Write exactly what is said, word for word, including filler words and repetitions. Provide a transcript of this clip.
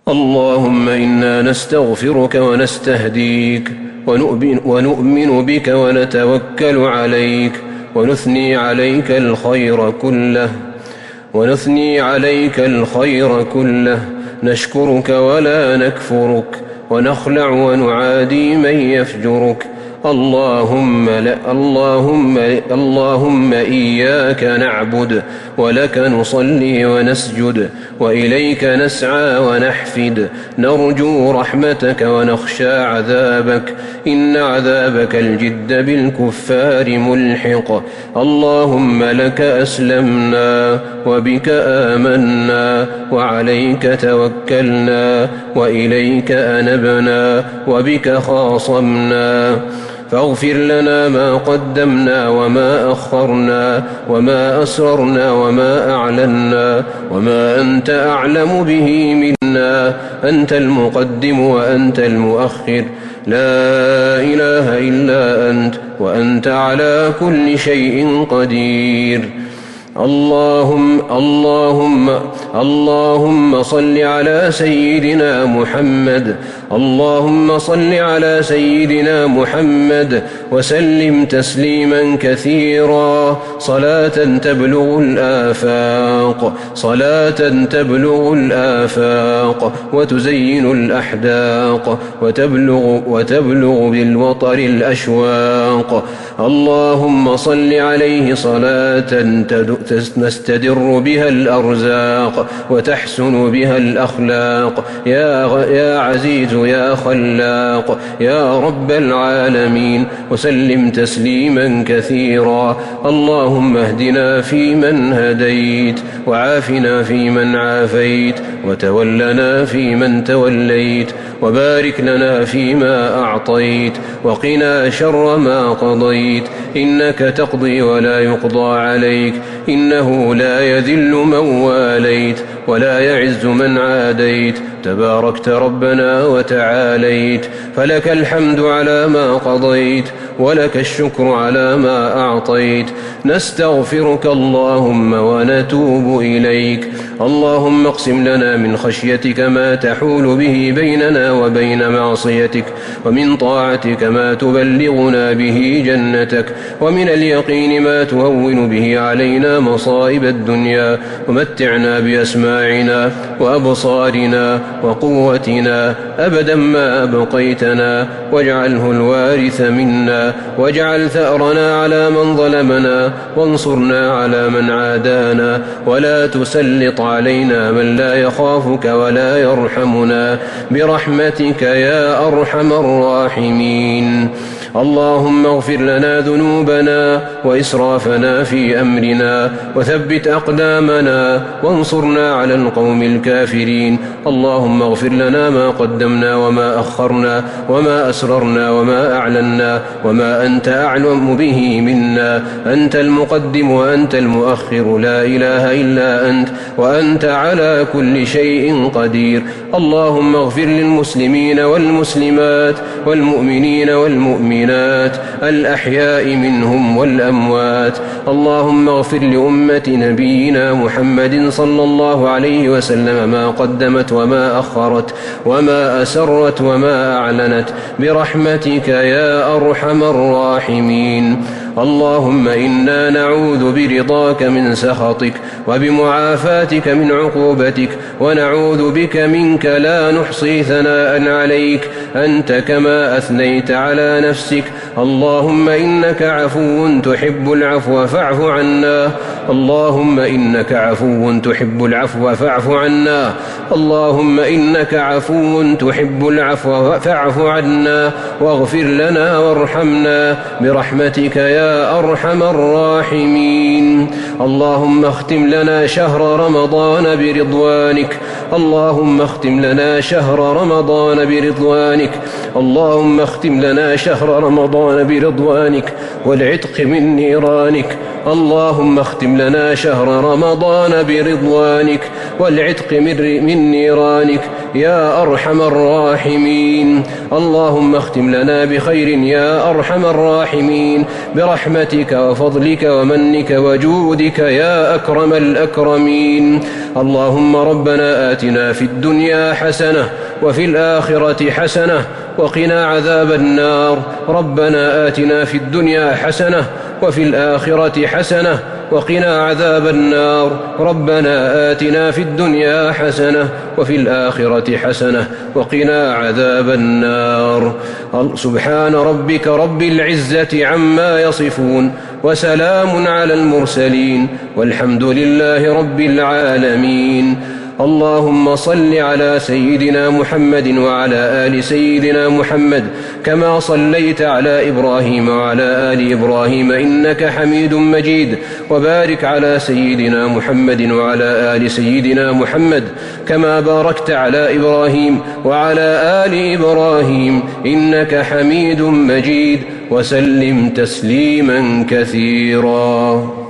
اللهم إنا نستغفرك ونستهديك ونؤمن, ونؤمن بك ونتوكل عليك ونثني عليك الخير كله ونثني عليك الخير كله نشكرك ولا نكفرك ونخلع ونعادي من يفجرك. اللهم لا اللهم اللهم إياك نعبد ولك نصلي ونسجد وإليك نسعى ونحفد نرجو رحمتك ونخشى عذابك إن عذابك الجد بالكفار ملحق. اللهم لك أسلمنا وبك آمنا وعليك توكلنا وإليك أنبنا وبك خاصمنا فاغفر لنا ما قدمنا وما أخرنا وما أسررنا وما أعلنا وما أنت أعلم به منا أنت المقدم وأنت المؤخر لا إله إلا أنت وأنت على كل شيء قدير. اللهم اللهم اللهم صل على سيدنا محمد اللهم صل على سيدنا محمد وسلم تسليما كثيرا صلاة تبلغ الآفاق صلاة تبلغ الآفاق وتزين الأحداق وتبلغ وتبلغ بالوطر الأشواق. اللهم صل عليه صلاة نستدر بها الأرزاق وتحسن بها الأخلاق يا يا عزيز يا خلاق يا رب العالمين وسلم تسليما كثيرا. اللهم اهدنا فيمن هديت وعافنا فيمن عافيت وتولنا فيمن توليت وبارك لنا فيما أعطيت وقنا شر ما قضيت إنك تقضي ولا يقضى عليك إنه لا يذل من واليت ولا يعز من عاديت تباركت ربنا وتعاليت فلك الحمد على ما قضيت ولك الشكر على ما أعطيت. نستغفرك اللهم ونتوب إليك. اللهم اقسم لنا من خشيتك ما تحول به بيننا وبين معصيتك ومن طاعتك ما تبلغنا به جنتك ومن اليقين ما تهون به علينا مصائب الدنيا ومتعنا بأسماعنا وأبصارنا وقوتنا أبدا ما أبقيتنا واجعله الوارث منا واجعل ثأرنا على من ظلمنا وانصرنا على من عادانا ولا تسلط علينا من لا يخافك ولا يرحمنا برحمتك يا أرحم الراحمين. اللهم اغفر لنا ذنوبنا وإسرافنا في أمرنا وثبت أقدامنا وانصرنا على القوم الكافرين. اللهم اغفر لنا ما قدمنا وما أخرنا وما أسررنا وما أعلنا وما أنت أعلم به منا أنت المقدم وأنت المؤخر لا إله إلا أنت وأنت على كل شيء قدير. اللهم اغفر للمسلمين والمسلمات والمؤمنين والمؤمنات الأحياء منهم والأموات. اللهم اغفر لأمة نبينا محمد صلى الله عليه وسلم ما قدمت وما أخرت وما أسرت وما أعلنت برحمتك يا أرحم الراحمين. اللهم إنا نعوذ برضاك من سخطك وبمعافاتك من عقوبتك ونعوذ بك منك لا نحصي ثناء عليك أنت كما أثنيت على نفسك. اللهم إنك عفو تحب العفو فاعف عنا اللهم إنك عفو تحب العفو فاعف عنا اللهم إنك عفو تحب العفو فاعف عنا واغفر لنا وارحمنا برحمتك يا أرحم الراحمين. اللهم اختم لنا شهر رمضان برضوانك اللهم اختم لنا شهر رمضان برضوانك اللهم اختم لنا شهر رمضان برضوانك والعتق من نيرانك. اللهم اختم لنا شهر رمضان برضوانك والعتق من نيرانك يا أرحم الراحمين. اللهم اختم لنا بخير يا أرحم الراحمين برحمتك وفضلك ومنك وجودك يا أكرم الأكرمين. اللهم ربنا آتنا في الدنيا حسنة وفي الآخرة حسنة وقنا عذاب النار. ربنا آتنا في الدنيا حسنة وفي الآخرة حسنة وقنا عذاب النار. ربنا آتنا في الدنيا حسنة وفي الآخرة حسنة وقنا عذاب النار. سبحان ربك رب العزة عما يصفون وسلام على المرسلين والحمد لله رب العالمين. اللهم صل على سيدنا محمد وعلى آل سيدنا محمد كما صليت على إبراهيم وعلى آل إبراهيم إنك حميد مجيد. وبارك على سيدنا محمد وعلى آل سيدنا محمد كما باركت على إبراهيم وعلى آل إبراهيم إنك حميد مجيد. وسلم تسليما كثيرا.